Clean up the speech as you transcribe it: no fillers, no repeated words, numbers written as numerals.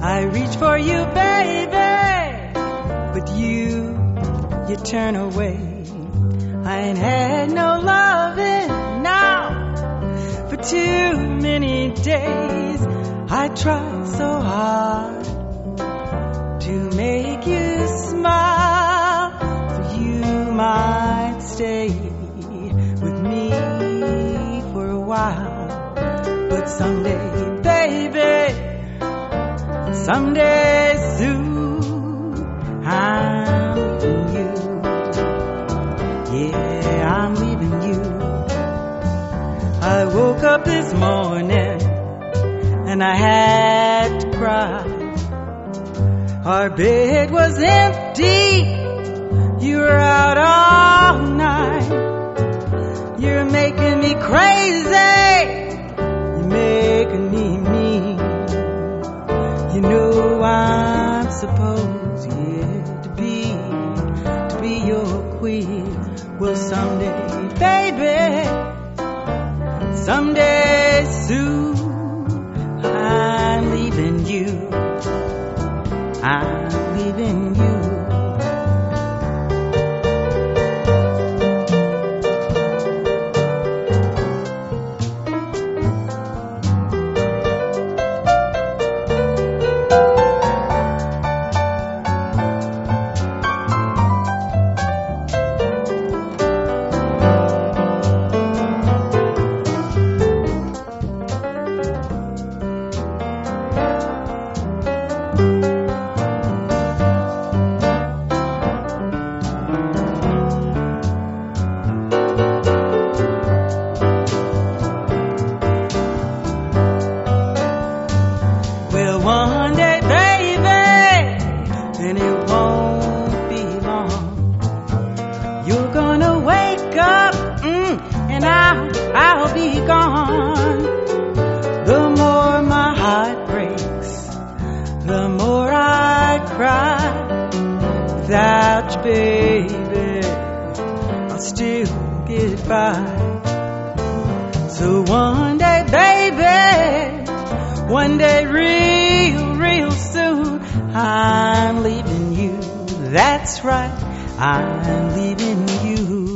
I reach for you, baby, but you turn away. I ain't had no loving now for too many days. I tried so hard to make you smile, for you might stay with me for a while. But someday, baby, someday soon, I'm leaving you. Yeah, I'm leaving you. I woke up this morning and I had to cry. Our bed was empty. You were out all night. You're making me crazy. You're making me mean. You know I'm supposed, yeah, to be your queen. Well, someday, baby, someday soon, I'm leaving you. I'm leaving you. One day, baby, and it won't be long, you're gonna wake up, and I'll be gone. The more my heart breaks, the more I cry. Without you, baby, I'll still get by. So one day, baby, one day real soon, I'm leaving you. That's right, I'm leaving you.